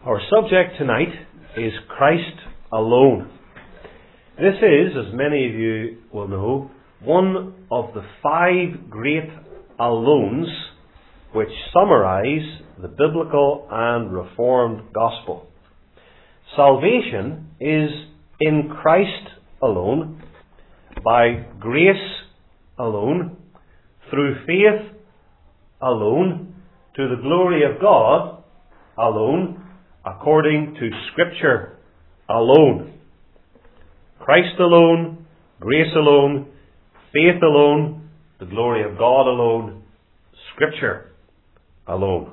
Our subject tonight is Christ alone. This is, as many of you will know, one of the 5 great alones which summarize the biblical and Reformed gospel. Salvation is in Christ alone, by grace alone, through faith alone, to the glory of God alone, according to Scripture alone. Christ alone, grace alone, faith alone, the glory of God alone, Scripture alone.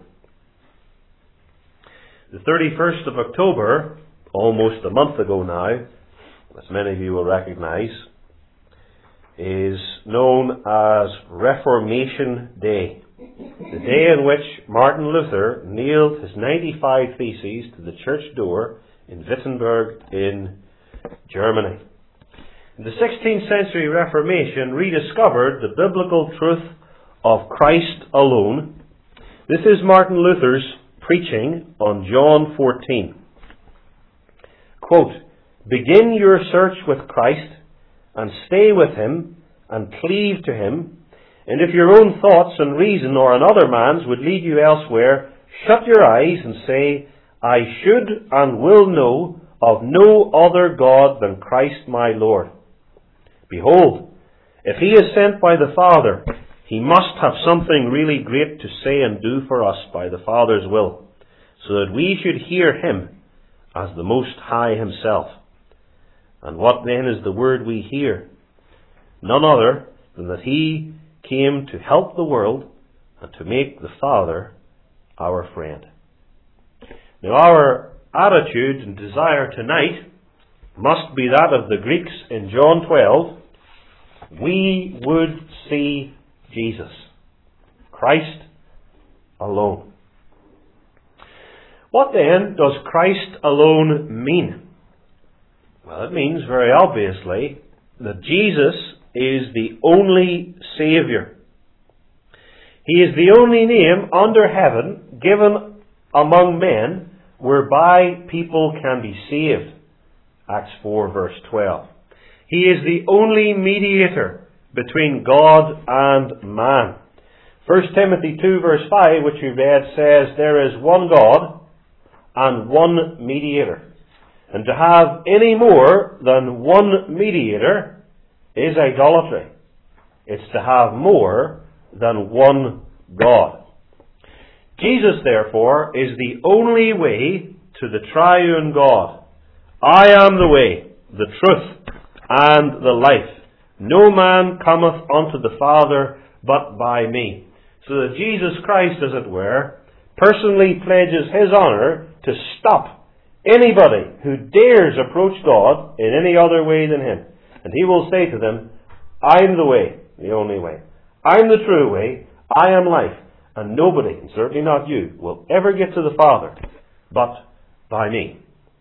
The 31st of October, almost a month ago now, as many of you will recognize, is known as Reformation Day. The day in which Martin Luther nailed his 95 Theses to the church door in Wittenberg in Germany. The 16th century Reformation rediscovered the biblical truth of Christ alone. This is Martin Luther's preaching on John 14. Quote, "Begin your search with Christ and stay with Him and cleave to Him. And if your own thoughts and reason or another man's would lead you elsewhere, shut your eyes and say, I should and will know of no other God than Christ my Lord. Behold, if He is sent by the Father, He must have something really great to say and do for us by the Father's will, so that we should hear Him as the Most High Himself. And what then is the word we hear? None other than that He came to help the world and to make the Father our friend." Now our attitude and desire tonight must be that of the Greeks in John 12. We would see Jesus, Christ alone. What then does Christ alone mean? Well, it means very obviously that Jesus is the only Saviour. He is the only name under heaven given among men whereby people can be saved. Acts 4 verse 12. He is the only mediator between God and man. 1 Timothy 2 verse 5, which we read, says, "There is one God and one mediator." And to have any more than one mediator is idolatry. It's to have more than one God. Jesus, therefore, is the only way to the triune God. "I am the way, the truth, and the life. No man cometh unto the Father but by me." So that Jesus Christ, as it were, personally pledges His honour to stop anybody who dares approach God in any other way than Him. And He will say to them, "I'm the way, the only way. I'm the true way. I am life. And nobody, and certainly not you, will ever get to the Father but by me."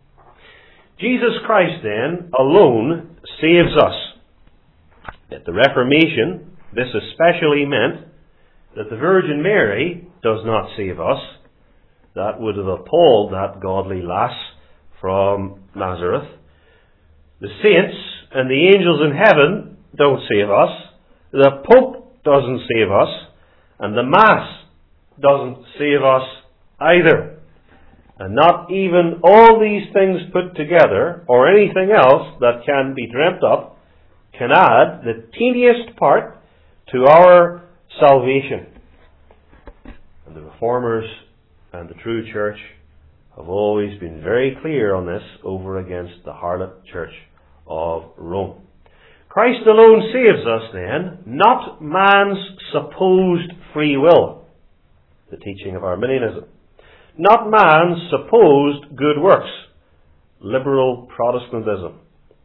Jesus Christ, then, alone saves us. At the Reformation, this especially meant that the Virgin Mary does not save us. That would have appalled that godly lass from Nazareth. The saints and the angels in heaven don't save us. The Pope doesn't save us. And the Mass doesn't save us either. And not even all these things put together, or anything else that can be dreamt up, can add the teeniest part to our salvation. And the Reformers and the true Church have always been very clear on this over against the harlot Church of Rome. Christ alone saves us then, not man's supposed free will, the teaching of Arminianism, not man's supposed good works, liberal Protestantism.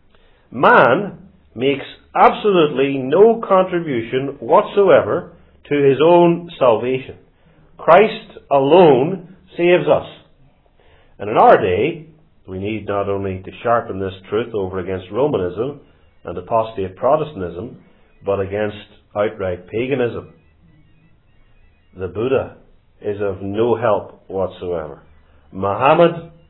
Man makes absolutely no contribution whatsoever to his own salvation. Christ alone saves us. And in our day, we need not only to sharpen this truth over against Romanism and apostate Protestantism, but against outright paganism. The Buddha is of no help whatsoever. Muhammad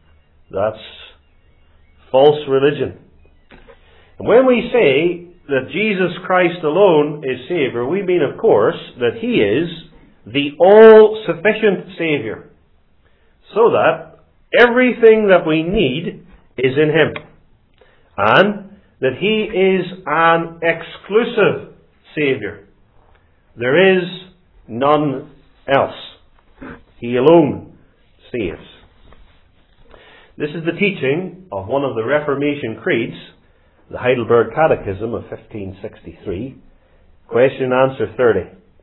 That's false religion. And when we say that Jesus Christ alone is Saviour, we mean, of course, that He is the all-sufficient Saviour, so that everything that we need is in Him, and that He is an exclusive Saviour. There is none else. He alone saves. This is the teaching of one of the Reformation creeds, the Heidelberg Catechism of 1563. Question and answer 30.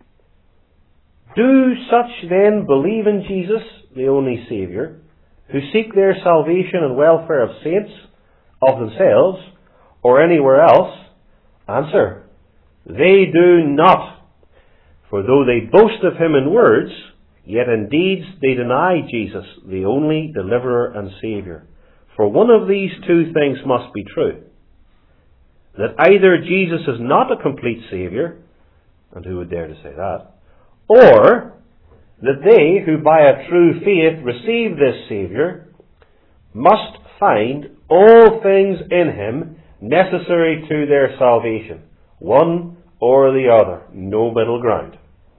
Do such then believe in Jesus, the only Saviour, who seek their salvation and welfare of saints, of themselves, or anywhere else? Answer: they do not. For though they boast of Him in words, yet in deeds they deny Jesus, the only Deliverer and Saviour. For one of these two things must be true: that either Jesus is not a complete Saviour, and who would dare to say that, or that they who by a true faith receive this Saviour must find all things in Him necessary to their salvation, one or the other, no middle ground.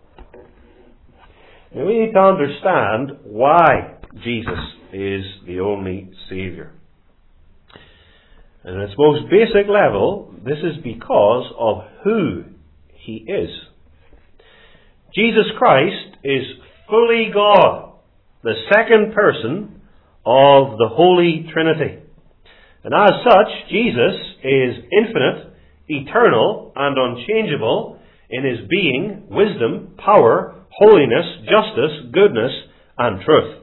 Now we need to understand why Jesus is the only Saviour. And at its most basic level, this is because of who He is. Jesus Christ is fully God, the second person of the Holy Trinity. And as such, Jesus is infinite, eternal, and unchangeable in His being, wisdom, power, holiness, justice, goodness, and truth.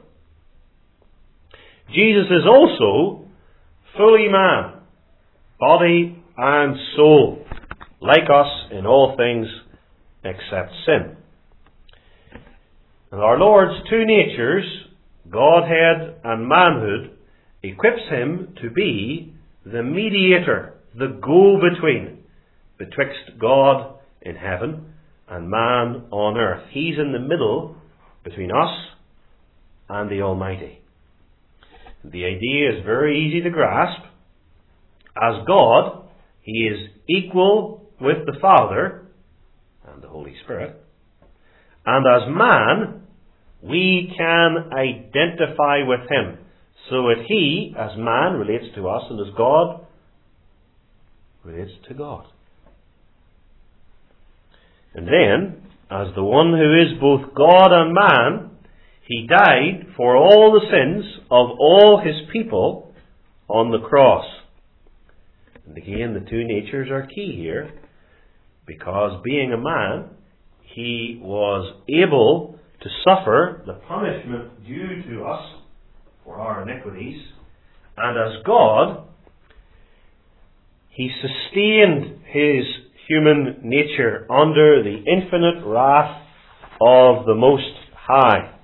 Jesus is also fully man, body and soul, like us in all things except sin. And our Lord's two natures, Godhead and manhood, equips Him to be the mediator, the go-between, betwixt God in heaven and man on earth. He's in the middle between us and the Almighty. The idea is very easy to grasp. As God, He is equal with the Father and the Holy Spirit. And as man, we can identify with Him, so that He, as man, relates to us, and as God, relates to God. And then, as the one who is both God and man, He died for all the sins of all His people on the cross. And again, the two natures are key here, because being a man, He was able to suffer the punishment due to us for our iniquities, and as God, He sustained His human nature under the infinite wrath of the Most High.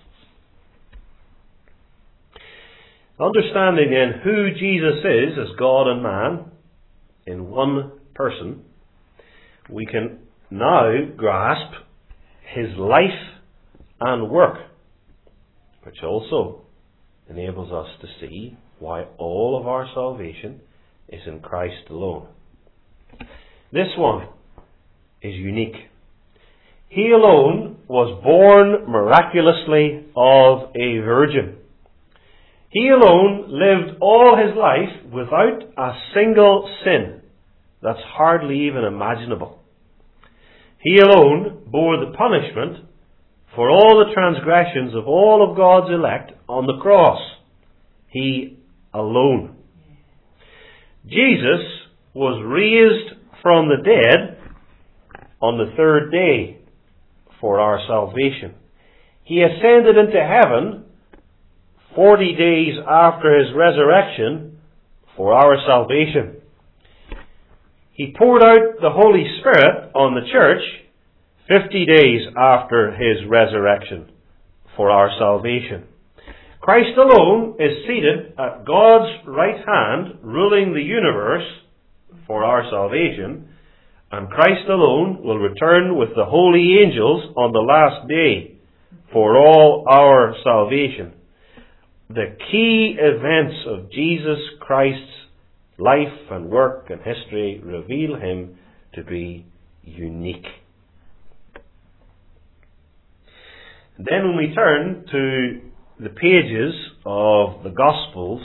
Understanding then who Jesus is as God and man in one person, we can now grasp His life and work, which also enables us to see why all of our salvation is in Christ alone. This one is unique. He alone was born miraculously of a virgin. He alone lived all His life without a single sin. That's hardly even imaginable. He alone bore the punishment for all the transgressions of all of God's elect on the cross. He alone. Jesus was raised from the dead on the third day for our salvation. He ascended into heaven 40 days after His resurrection for our salvation. He poured out the Holy Spirit on the church 50 days after His resurrection for our salvation. Christ alone is seated at God's right hand, ruling the universe for our salvation, and Christ alone will return with the holy angels on the last day for all our salvation. the key events of Jesus Christ's life and work and history reveal him to be unique. Then when we turn to the pages of the Gospels,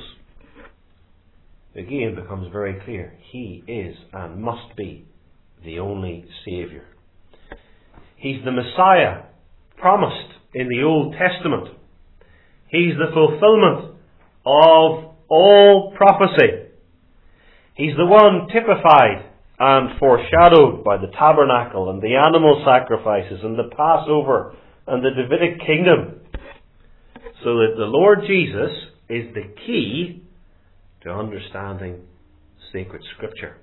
again becomes very clear. He is and must be the only Saviour. He's the Messiah promised in the Old Testament. He's the fulfillment of all prophecy. He's the one typified and foreshadowed by the tabernacle and the animal sacrifices and the Passover and the Davidic kingdom. So that the Lord Jesus is the key to understanding sacred Scripture.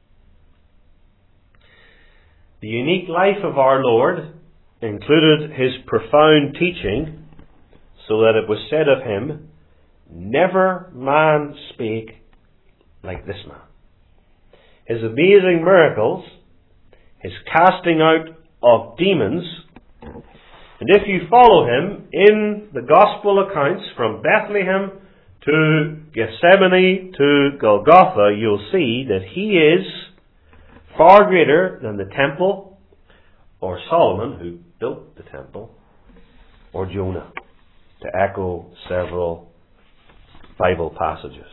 The unique life of our Lord included his profound teaching, so that it was said of him, "Never man spake like this man." His amazing miracles, his casting out of demons, and if you follow him in the Gospel accounts from Bethlehem to Gethsemane to Golgotha, you'll see that he is far greater than the temple, or Solomon, who built the temple, or Jonah, to echo several Bible passages.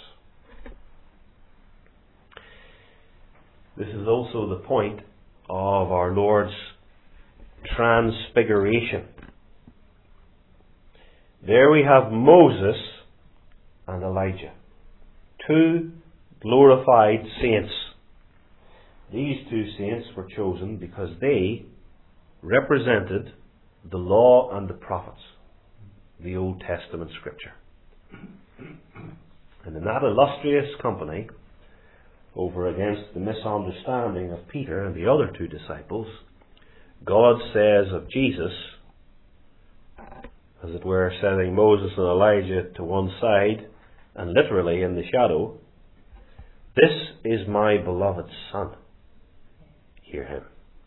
This is also the point of our Lord's transfiguration. There we have Moses and Elijah, two glorified saints. These two saints were chosen because they represented the law and the prophets, the Old Testament Scripture. And in that illustrious company, over against the misunderstanding of Peter and the other two disciples, God says of Jesus, as it were, setting Moses and Elijah to one side, and literally in the shadow, "This is my beloved Son. Hear him."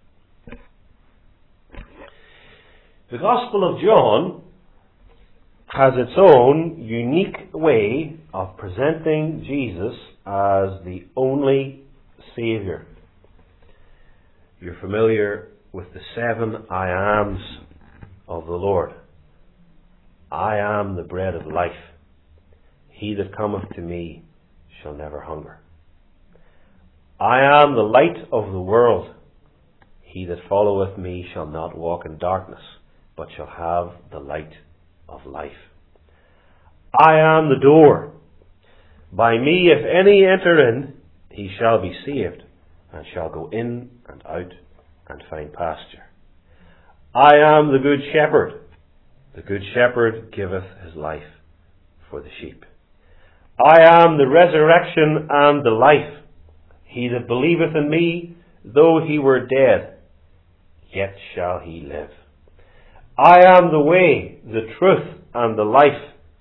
The Gospel of John has its own unique way of presenting Jesus as the only Saviour. You're familiar with the 7 I ams of the Lord. I am the bread of life. He that cometh to me shall never hunger. I am the light of the world. He that followeth me shall not walk in darkness, but shall have the light of life. I am the door. By me if any enter in, he shall be saved, and shall go in and out and find pasture. I am the good shepherd. The good shepherd giveth his life for the sheep. I am the resurrection and the life. He that believeth in me, though he were dead, yet shall he live. I am the way, the truth, and the life.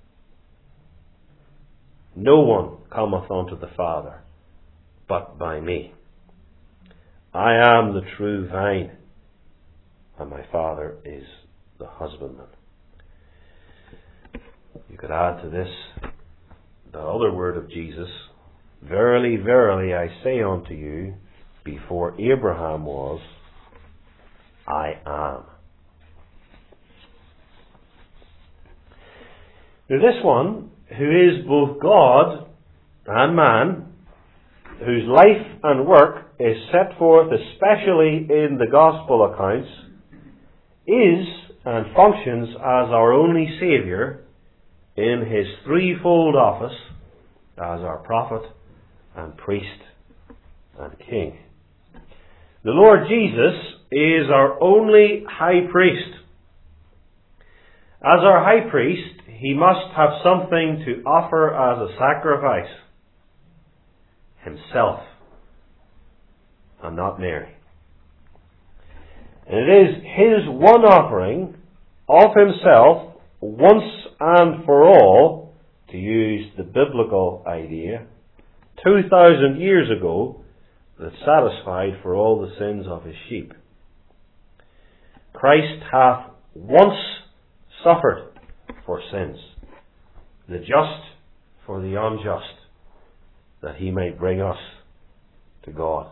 No one cometh unto the Father but by me. I am the true vine, and my Father is the husbandman. You could add to this the other word of Jesus, "Verily, verily, I say unto you, before Abraham was, I am." Now this one, who is both God and man, whose life and work is set forth especially in the Gospel accounts, is and functions as our only Saviour in his threefold office as our prophet and priest and king. The Lord Jesus is our only high priest. As our high priest, he must have something to offer as a sacrifice. Himself, and not Mary. And it is his one offering of himself, once and for all, to use the biblical idea, 2,000 years ago, that satisfied for all the sins of his sheep. Christ hath once suffered for sins, the just for the unjust, that he might bring us to God.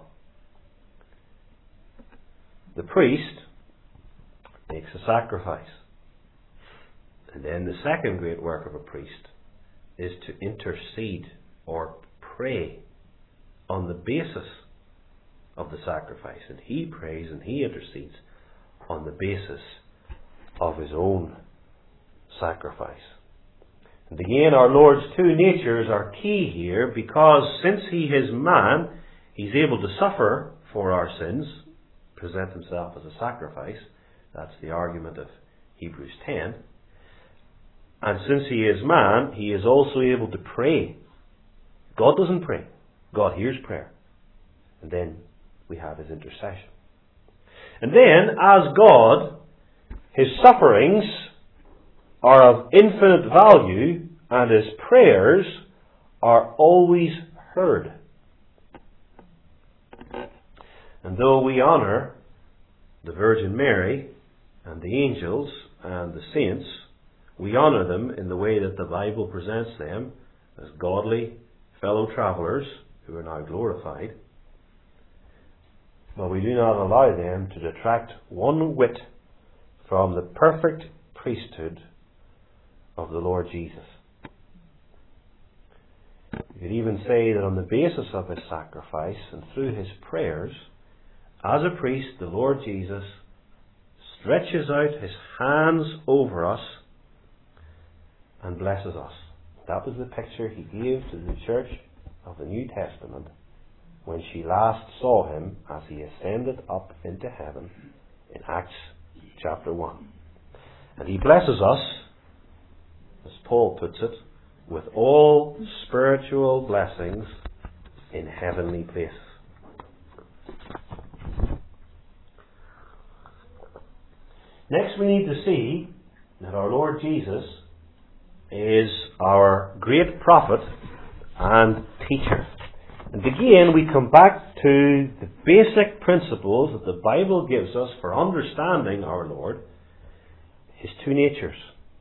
The priest makes a sacrifice. And then the second great work of a priest is to intercede or pray on the basis of the sacrifice. And he prays and he intercedes on the basis of his own sacrifice. And again, our Lord's two natures are key here, because since he is man, he's able to suffer for our sins, present himself as a sacrifice. That's the argument of Hebrews 10. And since he is man, he is also able to pray. God doesn't pray. God hears prayer. And then we have his intercession. And then, as God, his sufferings are of infinite value, and his prayers are always heard. And though we honour the Virgin Mary and the angels and the saints, we honour them in the way that the Bible presents them as godly fellow travellers who are now glorified. But we do not allow them to detract one whit from the perfect priesthood of the Lord Jesus. You could even say that on the basis of his sacrifice and through his prayers, as a priest, the Lord Jesus stretches out his hands over us and blesses us. That was the picture he gave to the church of the New Testament when she last saw him as he ascended up into heaven in Acts chapter 1. And he blesses us, as Paul puts it, with all spiritual blessings in heavenly places. Next, we need to see that our Lord Jesus is our great prophet and teacher. And again, we come back to the basic principles that the Bible gives us for understanding our Lord, his two natures.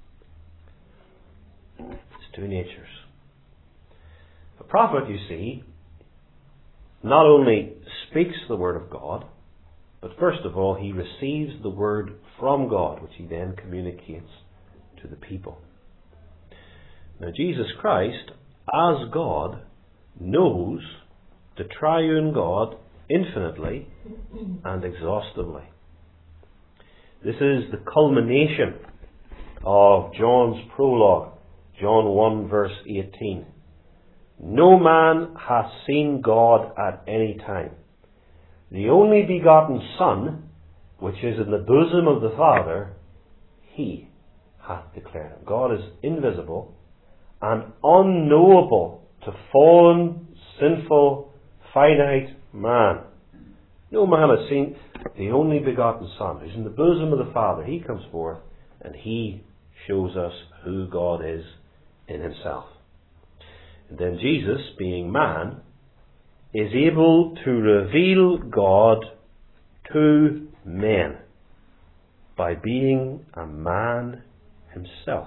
His two natures. A prophet, you see, not only speaks the Word of God, but first of all, he receives the Word from God, which he then communicates to the people. Now, Jesus Christ, as God, knows the triune God infinitely and exhaustively. This is the culmination of John's prologue, John 1 verse 18. No man hath seen God at any time. The only begotten Son, which is in the bosom of the Father, he hath declared him. God is invisible and unknowable to fallen, sinful, finite man. No man has seen the only begotten Son, who's in the bosom of the Father. He comes forth and he shows us who God is in himself. And then Jesus, being man, is able to reveal God to men by being a man himself.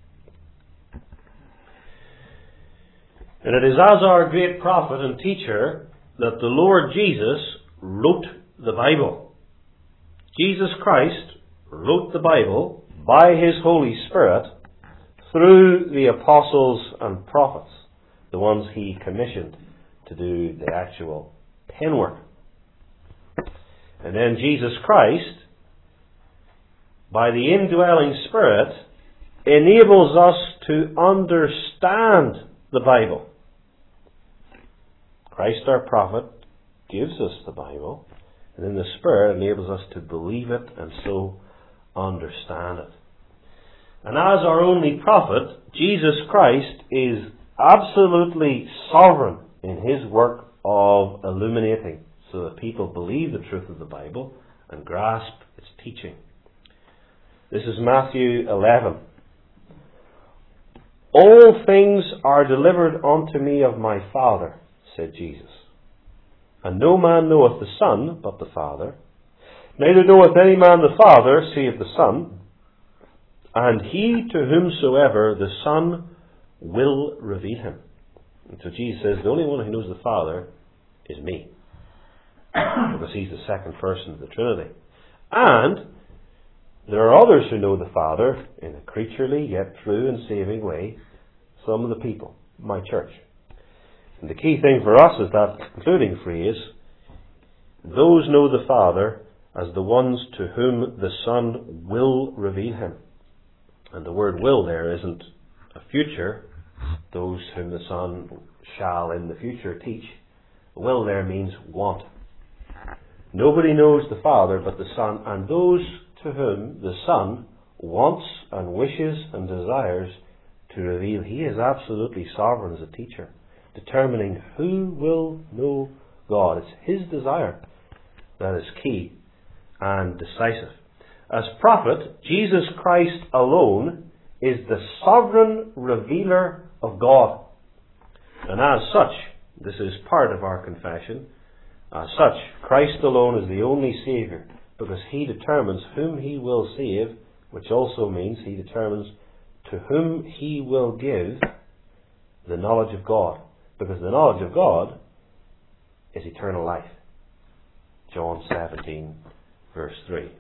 And it is as our great prophet and teacher that the Lord Jesus wrote the Bible. Jesus Christ wrote the Bible by his Holy Spirit through the apostles and prophets, the ones he commissioned to do the actual penwork. And then Jesus Christ, by the indwelling Spirit, enables us to understand the Bible. Christ our prophet gives us the Bible, and then the Spirit enables us to believe it and so understand it. And as our only prophet, Jesus Christ is absolutely sovereign in his work of illuminating, so that people believe the truth of the Bible and grasp its teaching. This is Matthew 11. All things are delivered unto me of my Father, said Jesus. And no man knoweth the Son but the Father, neither knoweth any man the Father save the Son, and he to whomsoever the Son will reveal him. And so Jesus says, the only one who knows the Father is me. Because he's the second person of the Trinity. And there are others who know the Father in a creaturely yet true and saving way. Some of the people, my church. And the key thing for us is that concluding phrase, those know the Father as the ones to whom the Son will reveal him. And the word will there isn't a future, those whom the Son shall in the future teach. Will there means want. Nobody knows the Father but the Son, and those to whom the Son wants and wishes and desires to reveal. He is absolutely sovereign as a teacher, determining who will know God. It's his desire that is key and decisive. As prophet, Jesus Christ alone is the sovereign revealer of God. And as such, this is part of our confession, as such, Christ alone is the only Saviour, because he determines whom he will save, which also means he determines to whom he will give the knowledge of God. Because the knowledge of God is eternal life. John 17, verse 3.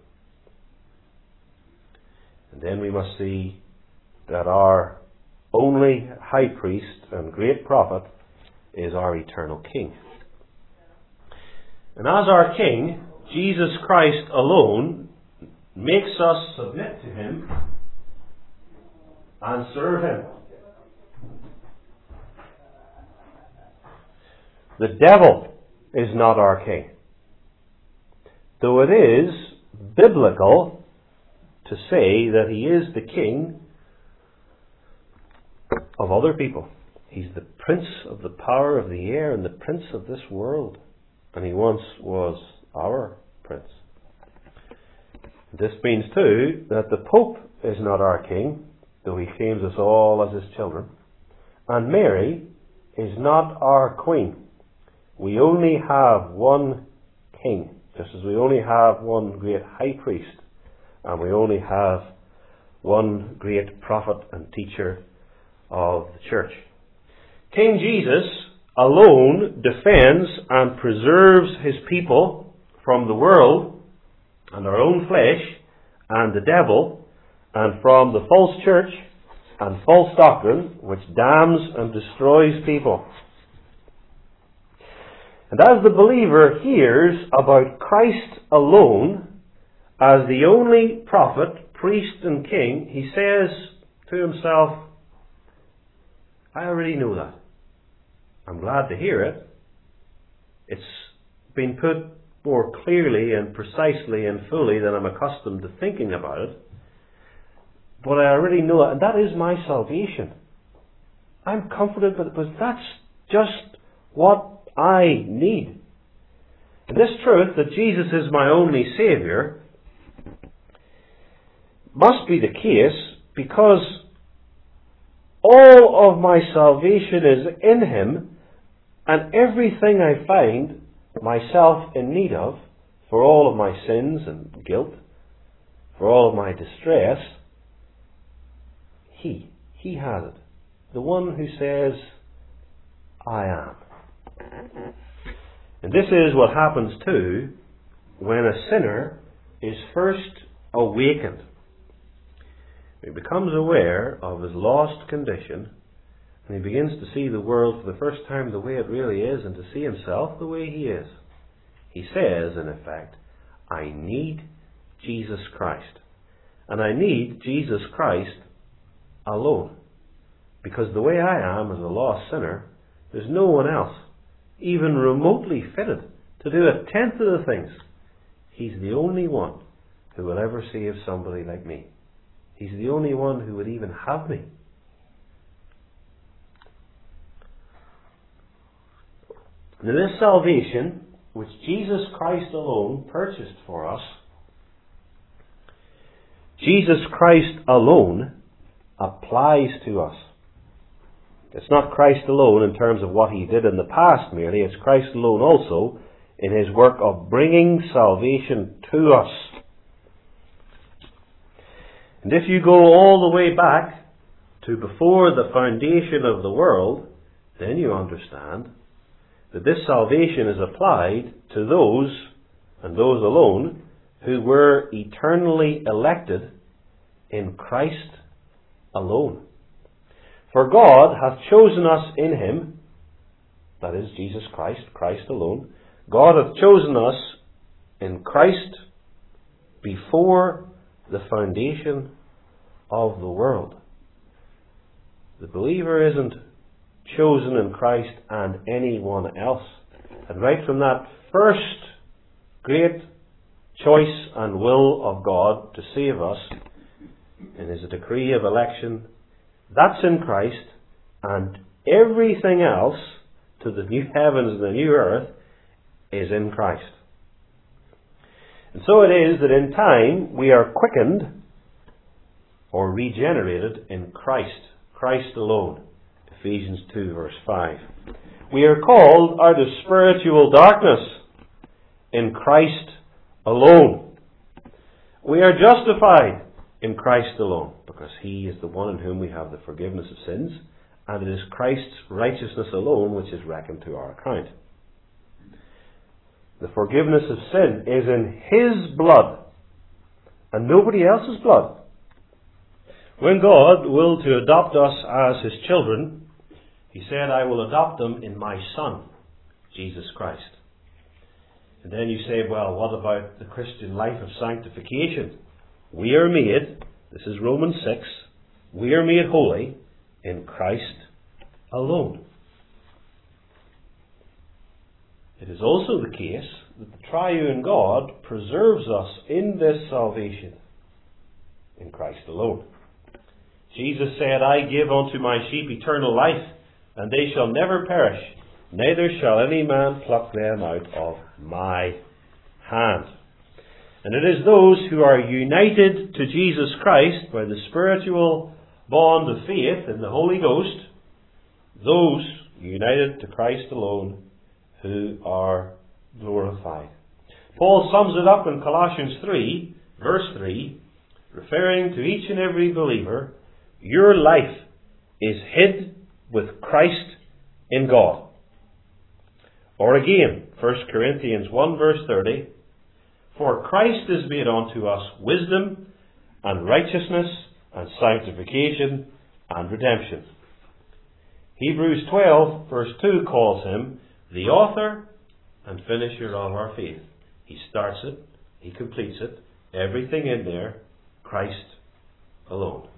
And then we must see that our only high priest and great prophet is our eternal King. And as our King, Jesus Christ alone makes us submit to him and serve him. The devil is not our king, though it is biblical to say that he is the king of other people. He's the prince of the power of the air and the prince of this world, and he once was our prince. This means too that the Pope is not our king, though he claims us all as his children, and Mary is not our queen. We only have one king, just as we only have one great high priest, and we only have one great prophet and teacher of the church. King Jesus alone defends and preserves his people from the world and our own flesh and the devil, and from the false church and false doctrine which damns and destroys people. And as the believer hears about Christ alone as the only prophet, priest and king, he says to himself, I already know that. I'm glad to hear it. It's been put more clearly and precisely and fully than I'm accustomed to thinking about it. But I already know it, and that is my salvation. I'm comforted because that's just what I need. And this truth that Jesus is my only Saviour must be the case because all of my salvation is in him, and everything I find myself in need of, for all of my sins and guilt, for all of my distress, he has it. The one who says, I am. And this is what happens too when a sinner is first awakened. He becomes aware of his lost condition, and he begins to see the world for the first time the way it really is, and to see himself the way he is. He says, in effect, I need Jesus Christ. And I need Jesus Christ alone. Because the way I am as a lost sinner, there's no one else even remotely fitted to do a tenth of the things. He's the only one who will ever save somebody like me. He's the only one who would even have me. Now this salvation, which Jesus Christ alone purchased for us, Jesus Christ alone applies to us. It's not Christ alone in terms of what he did in the past merely, it's Christ alone also in his work of bringing salvation to us. And if you go all the way back to before the foundation of the world, then you understand that this salvation is applied to those, and those alone, who were eternally elected in Christ alone. For God hath chosen us in Him, that is Jesus Christ, Christ alone. God hath chosen us in Christ before the foundation of the world. The believer isn't chosen in Christ and anyone else. And right from that first great choice and will of God to save us in His decree of election, that's in Christ, and everything else to the new heavens and the new earth is in Christ. And so it is that in time we are quickened or regenerated in Christ, Christ alone. Ephesians 2 verse 5. We are called out of spiritual darkness in Christ alone. We are justified in Christ alone, because He is the one in whom we have the forgiveness of sins, and it is Christ's righteousness alone which is reckoned to our account. The forgiveness of sin is in His blood, and nobody else's blood. When God willed to adopt us as His children, He said, I will adopt them in my Son, Jesus Christ. And then you say, well, what about the Christian life of sanctification? We are made, this is Romans 6, we are made holy in Christ alone. It is also the case that the triune God preserves us in this salvation in Christ alone. Jesus said, I give unto my sheep eternal life, and they shall never perish, neither shall any man pluck them out of my hand. And it is those who are united to Jesus Christ by the spiritual bond of faith in the Holy Ghost, those united to Christ alone, who are glorified. Paul sums it up in Colossians 3, verse 3, referring to each and every believer, your life is hid with Christ in God. Or again, 1 Corinthians 1 verse 30, for Christ is made unto us wisdom and righteousness and sanctification and redemption. Hebrews 12 verse 2 calls Him the author and finisher of our faith. He starts it, He completes it, everything in there, Christ alone.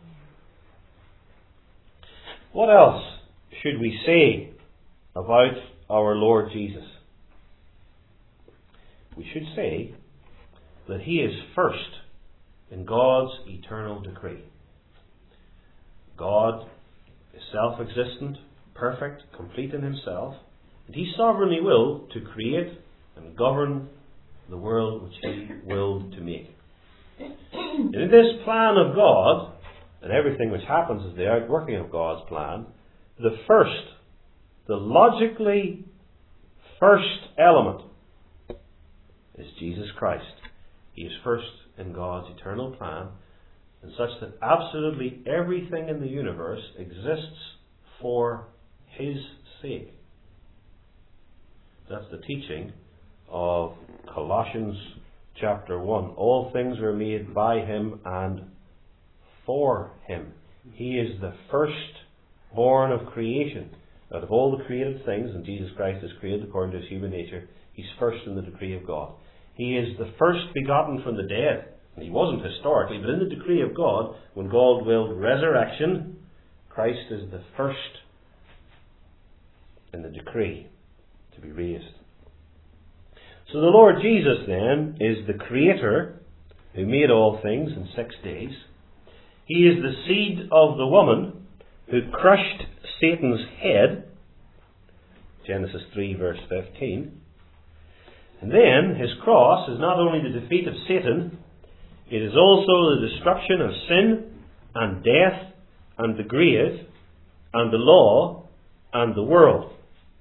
What else should we say about our Lord Jesus? We should say that He is first in God's eternal decree. God is self-existent, perfect, complete in Himself, and He sovereignly willed to create and govern the world which He willed to make. And in this plan of God, and everything which happens is the outworking of God's plan, the logically first element is Jesus Christ. He is first in God's eternal plan, and such that absolutely everything in the universe exists for His sake. That's the teaching of Colossians chapter 1. All things were made by Him and for Him. He is the firstborn of creation. Out of all the created things, and Jesus Christ is created according to His human nature, He's first in the decree of God. He is the first begotten from the dead. And He wasn't historically, but in the decree of God, when God willed resurrection, Christ is the first in the decree to be raised. So the Lord Jesus then is the Creator who made all things in 6 days. He is the seed of the woman who crushed Satan's head, Genesis 3 verse 15. And then His cross is not only the defeat of Satan, it is also the destruction of sin and death and the grave and the law and the world.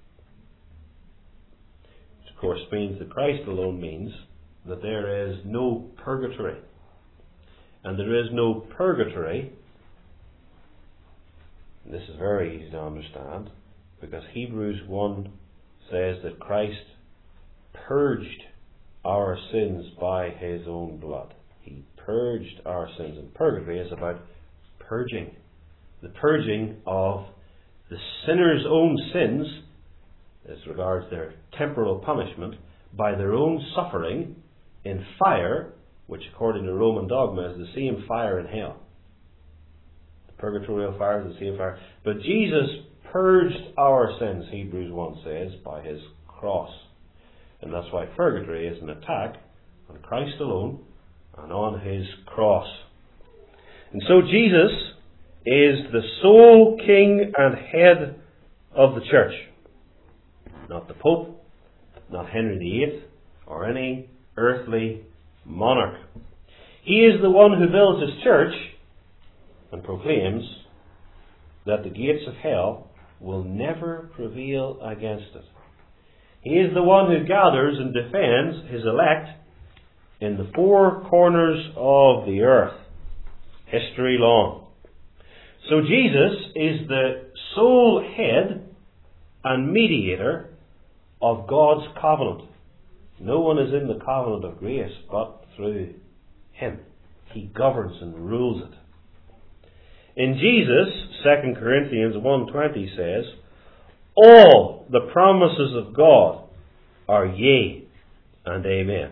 Which of course means that Christ alone means that there is no purgatory. And there is no purgatory And this is very easy to understand, because Hebrews 1 says that Christ purged our sins by His own blood. He purged our sins. And purgatory is about purging. The purging of the sinner's own sins, as regards their temporal punishment, by their own suffering in fire, which according to Roman dogma is the same fire in hell. The purgatorial fire is the same fire. But Jesus purged our sins, Hebrews 1 says, by His cross. And that's why purgatory is an attack on Christ alone and on His cross. And so Jesus is the sole King and head of the church. Not the Pope, not Henry VIII, or any earthly monarch. He is the one who builds His church and proclaims that the gates of hell will never prevail against it. He is the one who gathers and defends His elect in the four corners of the earth, history long. So Jesus is the sole head and mediator of God's covenant. No one is in the covenant of grace but through Him. He governs and rules it. In Jesus, 2 Corinthians 1:20 says, all the promises of God are yea and amen.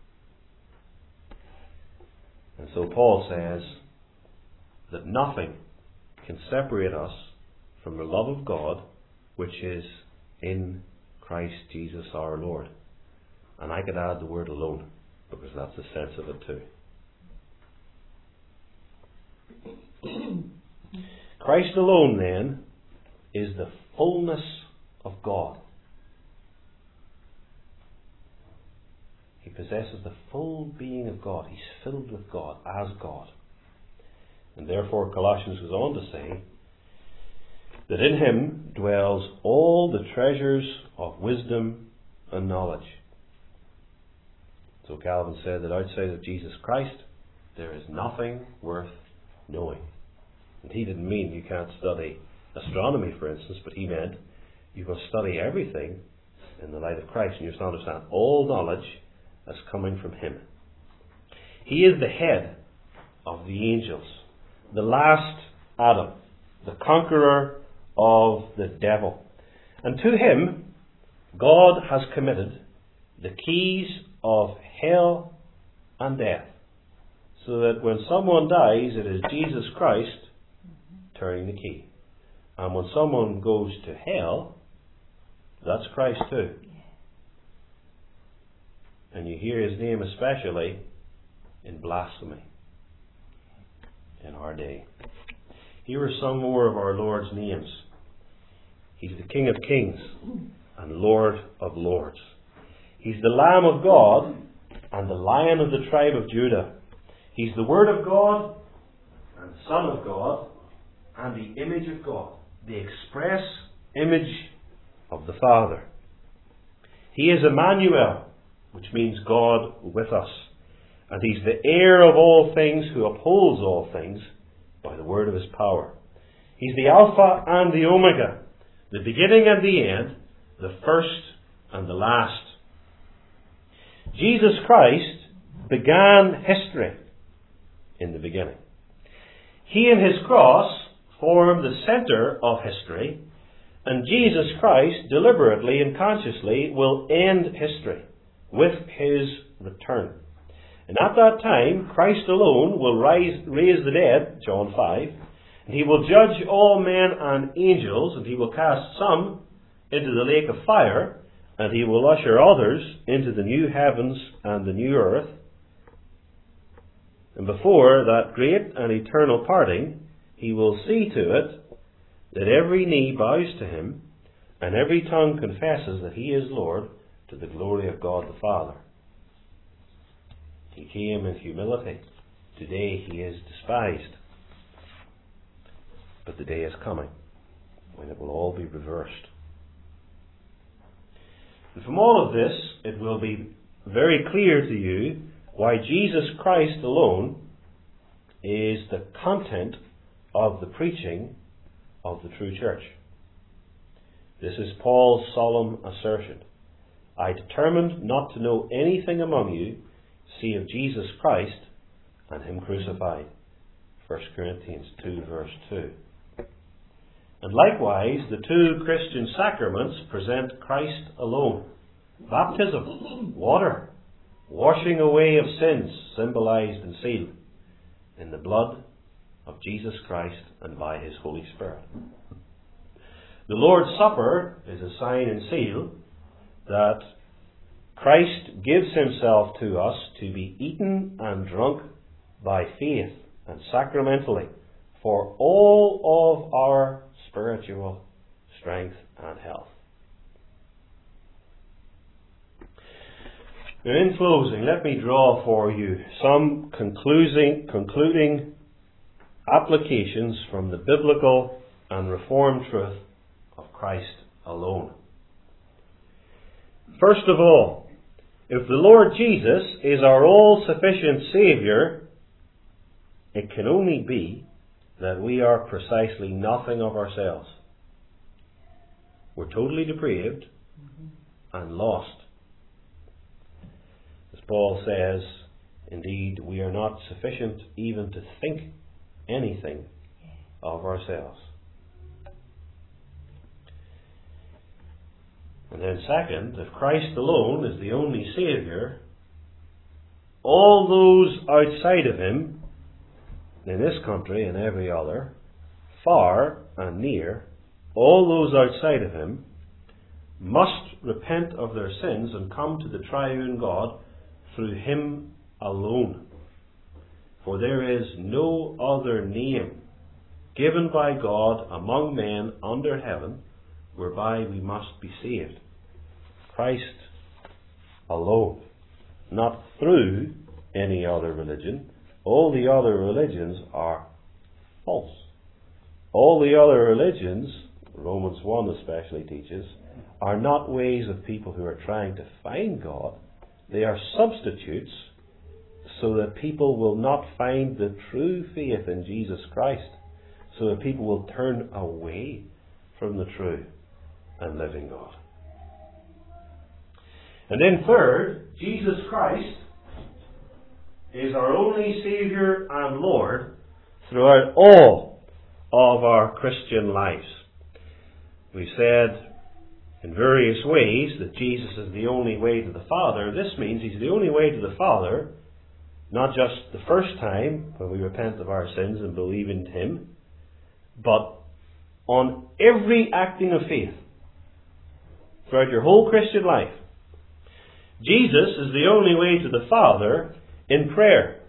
And so Paul says that nothing can separate us from the love of God which is in Christ Jesus our Lord. And I could add the word alone, because that's the sense of it too. Christ alone, then, is the fullness of God. He possesses the full being of God. He's filled with God, as God. And therefore Colossians goes on to say that in Him dwells all the treasures of wisdom and knowledge. So Calvin said that outside of Jesus Christ there is nothing worth knowing. And he didn't mean you can't study astronomy, for instance, but he meant you must study everything in the light of Christ, and you must understand all knowledge as coming from Him. He is the head of the angels, the last Adam, the conqueror of the devil. And to Him, God has committed the keys of hell and death, so that when someone dies, it is Jesus Christ turning the key. And when someone goes to hell, that's Christ too. And you hear His name especially in blasphemy in our day. Here are some more of our Lord's names. He's the King of Kings and Lord of Lords. He's the Lamb of God and the Lion of the tribe of Judah. He's the Word of God and Son of God and the image of God, the express image of the Father. He is Emmanuel, which means God with us. And He's the heir of all things, who upholds all things by the word of His power. He's the Alpha and the Omega, the beginning and the end, the first and the last. Jesus Christ began history in the beginning. He and His cross form the centre of history, and Jesus Christ deliberately and consciously will end history with His return. And at that time, Christ alone will raise the dead, John 5, and He will judge all men and angels, and He will cast some into the lake of fire, and He will usher others into the new heavens and the new earth. And before that great and eternal parting, He will see to it that every knee bows to Him, and every tongue confesses that He is Lord, to the glory of God the Father. He came in humility. Today He is despised. But the day is coming when it will all be reversed. And from all of this, it will be very clear to you why Jesus Christ alone is the content of the preaching of the true church. This is Paul's solemn assertion. I determined not to know anything among you save Jesus Christ and Him crucified. 1 Corinthians 2 verse 2. And likewise, the two Christian sacraments present Christ alone. Baptism, water, washing away of sins, symbolized and sealed in the blood of Jesus Christ and by His Holy Spirit. The Lord's Supper is a sign and seal that Christ gives Himself to us to be eaten and drunk by faith and sacramentally for all of our spiritual strength and health. Now, in closing, let me draw for you some concluding applications from the biblical and Reformed truth of Christ alone. First of all, if the Lord Jesus is our all-sufficient Saviour, it can only be that we are precisely nothing of ourselves. We're totally depraved and lost. As Paul says, indeed, we are not sufficient even to think anything of ourselves. And then second, if Christ alone is the only Saviour, all those outside of Him, in this country and every other, far and near, all those outside of Him, must repent of their sins and come to the triune God through Him alone. For there is no other name given by God among men under heaven whereby we must be saved. Christ alone, not through any other religion. All the other religions are false. All the other religions, Romans 1 especially teaches, are not ways of people who are trying to find God. They are substitutes so that people will not find the true faith in Jesus Christ, so that people will turn away from the true and living God. And then third, Jesus Christ is our only Saviour and Lord throughout all of our Christian lives. We've said in various ways that Jesus is the only way to the Father. This means He's the only way to the Father, not just the first time when we repent of our sins and believe in Him, but on every acting of faith throughout your whole Christian life. Jesus is the only way to the Father in prayer.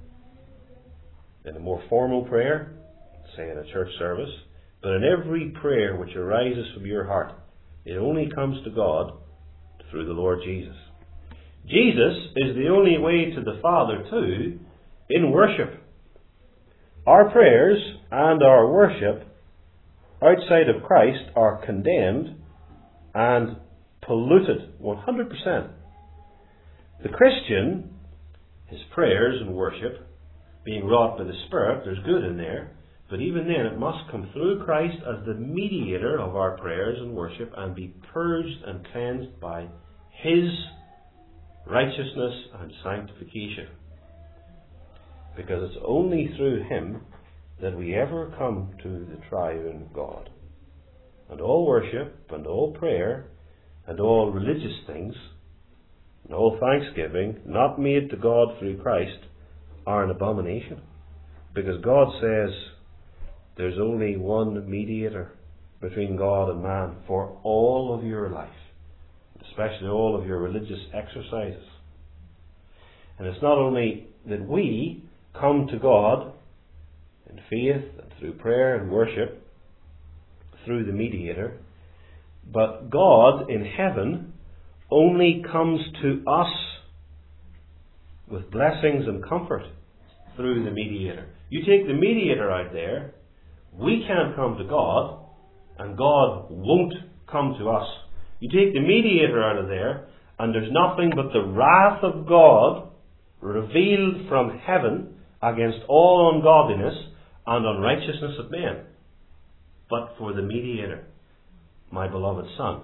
In a more formal prayer, say in a church service, but in every prayer which arises from your heart, it only comes to God through the Lord Jesus. Jesus is the only way to the Father too in worship. Our prayers and our worship outside of Christ are condemned and polluted 100%. The Christian, his prayers and worship, being wrought by the Spirit, there's good in there, but even then it must come through Christ as the mediator of our prayers and worship and be purged and cleansed by His righteousness and sanctification. Because it's only through Him that we ever come to the triune God. And all worship and all prayer and all religious things and all thanksgiving not made to God through Christ are an abomination. Because God says there's only one mediator between God and man for all of your life, especially all of your religious exercises. And it's not only that we come to God in faith and through prayer and worship through the mediator, but God in heaven only comes to us with blessings and comfort through the mediator. You take the mediator out there, we can't come to God, and God won't come to us. You take the mediator out of there, and there's nothing but the wrath of God revealed from heaven against all ungodliness and unrighteousness of men. but for the mediator, my beloved Son.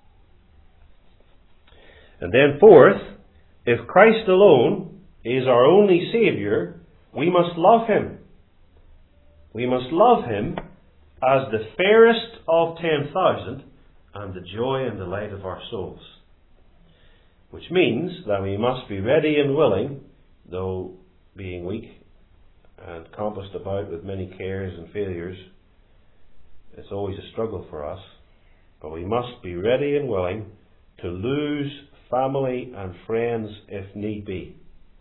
And then fourth, if Christ alone is our only Saviour, we must love Him. We must love Him as the fairest of 10,000 and the joy and delight of our souls. Which means that we must be ready and willing, though being weak and compassed about with many cares and failures, it's always a struggle for us. But we must be ready and willing to lose family and friends if need be.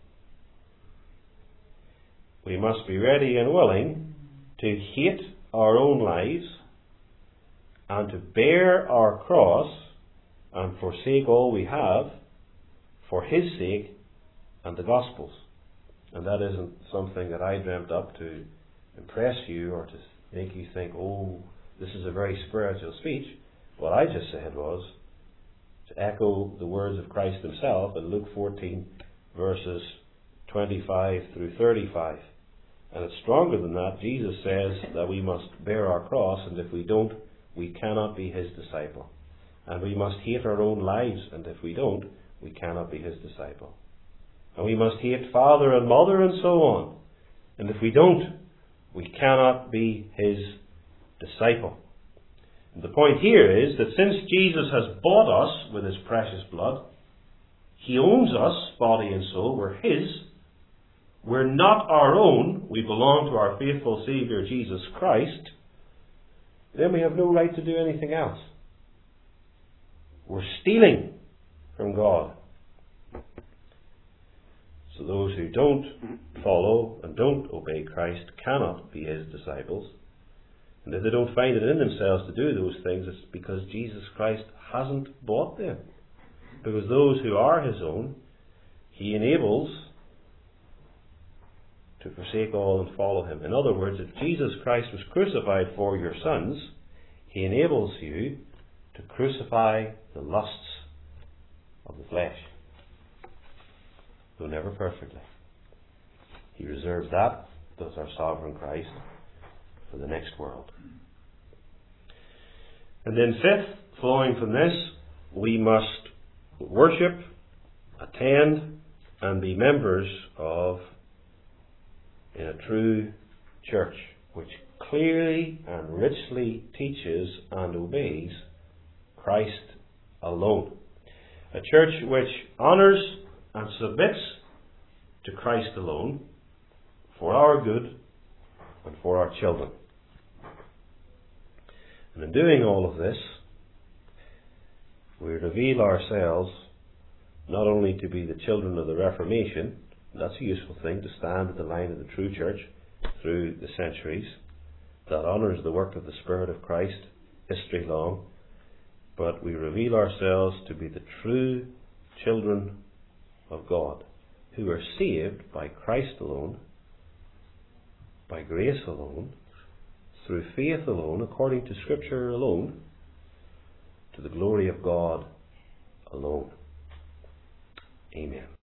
We must be ready and willing to hate our own lives and to bear our cross and forsake all we have for His sake and the Gospel's. And that isn't something that I dreamt up to impress you or to make you think, oh, this is a very spiritual speech. What I just said was to echo the words of Christ Himself in Luke 14 verses 25 through 35. And it's stronger than that. Jesus says that we must bear our cross, and if we don't, we cannot be His disciple. And we must hate our own lives, and if we don't, we cannot be His disciple. And we must hate father and mother and so on. And if we don't, we cannot be His disciple. And the point here is that since Jesus has bought us with His precious blood, He owns us, body and soul. We're His. We're not our own. We belong to our faithful Saviour Jesus Christ. Then we have no right to do anything else. We're stealing from God. So those who don't follow and don't obey Christ cannot be His disciples. And if they don't find it in themselves to do those things, it's because Jesus Christ hasn't bought them. Because those who are His own, He enables to forsake all and follow Him. In other words, if Jesus Christ was crucified for your sins, He enables you to crucify the lusts of the flesh. Though never perfectly. He reserves that, does our sovereign Christ, for the next world. And then fifth, flowing from this, we must worship, attend, and be members of in a true church, which clearly and richly teaches and obeys Christ alone. A church which honours and submits to Christ alone for our good and for our children. And in doing all of this, we reveal ourselves not only to be the children of the Reformation. That's a useful thing, to stand at the line of the true church through the centuries. That honours the work of the Spirit of Christ, history long. But we reveal ourselves to be the true children of God, who are saved by Christ alone, by grace alone, through faith alone, according to Scripture alone, to the glory of God alone. Amen.